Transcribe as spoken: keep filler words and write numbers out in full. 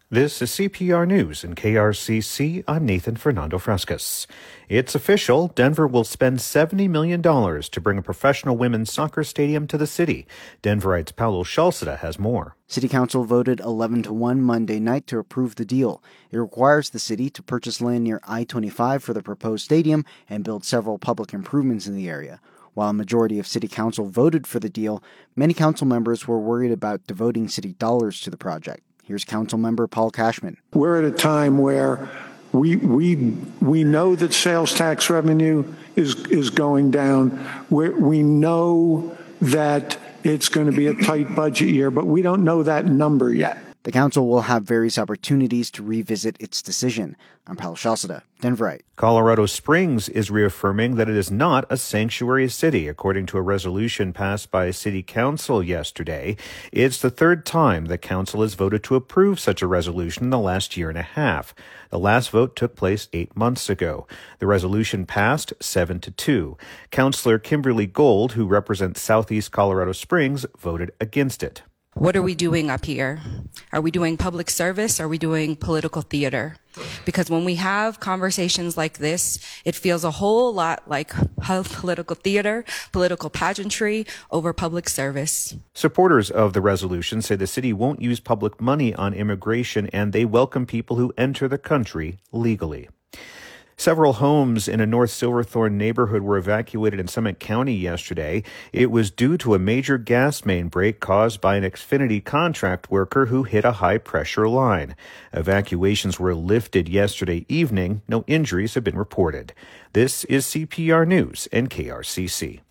This is C P R News and K R C C. I'm Nathan Fernando Frescas. It's official. Denver will spend seventy million dollars to bring a professional women's soccer stadium to the city. Denverite's Paulo Schalceda has more. City Council voted eleven to one Monday night to approve the deal. It requires the city to purchase land near I twenty-five for the proposed stadium and build several public improvements in the area. While a majority of City Council voted for the deal, many council members were worried about devoting city dollars to the project. Here's Councilmember Paul Cashman. We're at a time where we we we know that sales tax revenue is is going down. We're, we know that it's going to be a tight budget year, but we don't know that number yet. The council will have various opportunities to revisit its decision. I'm Paul Schalceda, Denverite. Colorado Springs is reaffirming that it is not a sanctuary city, according to a resolution passed by City Council yesterday. It's the third time the council has voted to approve such a resolution in the last year and a half. The last vote took place eight months ago. The resolution passed seven to two. Councillor Kimberly Gold, who represents Southeast Colorado Springs, voted against it. What are we doing up here? Are we doing public service? Are we doing political theater? Because when we have conversations like this, it feels a whole lot like political theater, political pageantry over public service. Supporters of the resolution say the city won't use public money on immigration and they welcome people who enter the country legally. Several homes in a North Silverthorne neighborhood were evacuated in Summit County yesterday. It was due to a major gas main break caused by an Xfinity contract worker who hit a high-pressure line. Evacuations were lifted yesterday evening. No injuries have been reported. This is C P R News and K R C C.